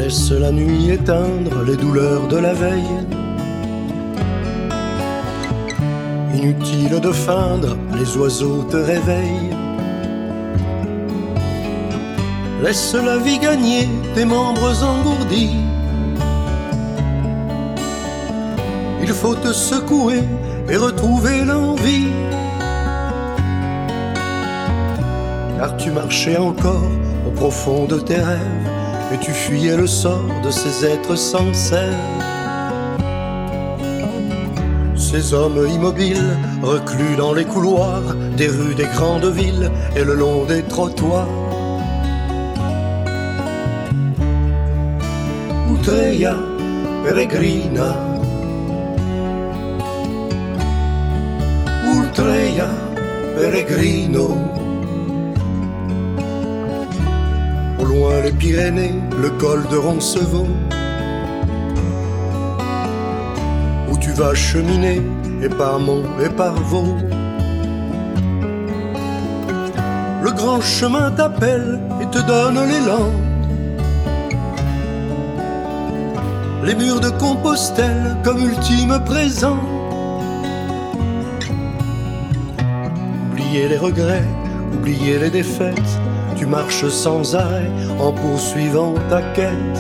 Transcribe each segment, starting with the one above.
Laisse la nuit éteindre les douleurs de la veille. Inutile de feindre, les oiseaux te réveillent. Laisse la vie gagner tes membres engourdis. Il faut te secouer et retrouver l'envie. Car tu marchais encore au profond de tes rêves et tu fuyais le sort de ces êtres sans sève. Ces hommes immobiles, reclus dans les couloirs des rues des grandes villes et le long des trottoirs. Utreia peregrina, Utreia peregrino. Au loin les Pyrénées, le col de Roncevaux, où tu vas cheminer, et par Mont et par Vaux. Le grand chemin t'appelle et te donne l'élan. Les murs de Compostelle comme ultime présent. Oubliez les regrets, oubliez les défaites. Tu marches sans arrêt en poursuivant ta quête.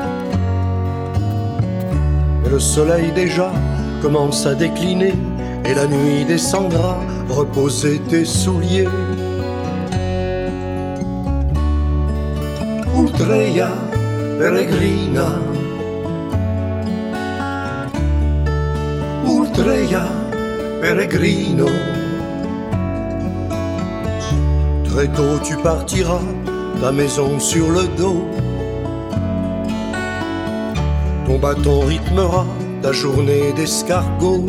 Et le soleil déjà commence à décliner et la nuit descendra reposer tes souliers. Utreia peregrina, Utreia peregrino. Très tôt tu partiras, ta maison sur le dos. Ton bâton rythmera ta journée d'escargot.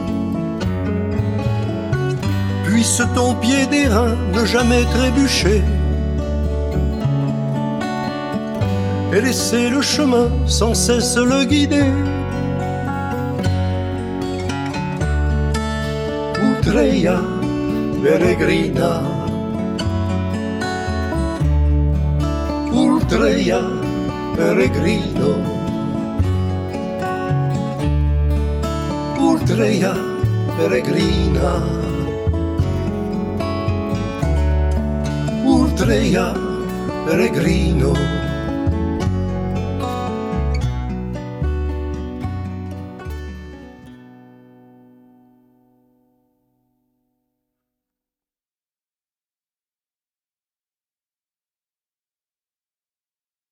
Puisse ton pied d'airain ne jamais trébucher et laisser le chemin sans cesse le guider. Utreia peregrina, Utreia peregrino, Utreia peregrina, Utreia peregrino.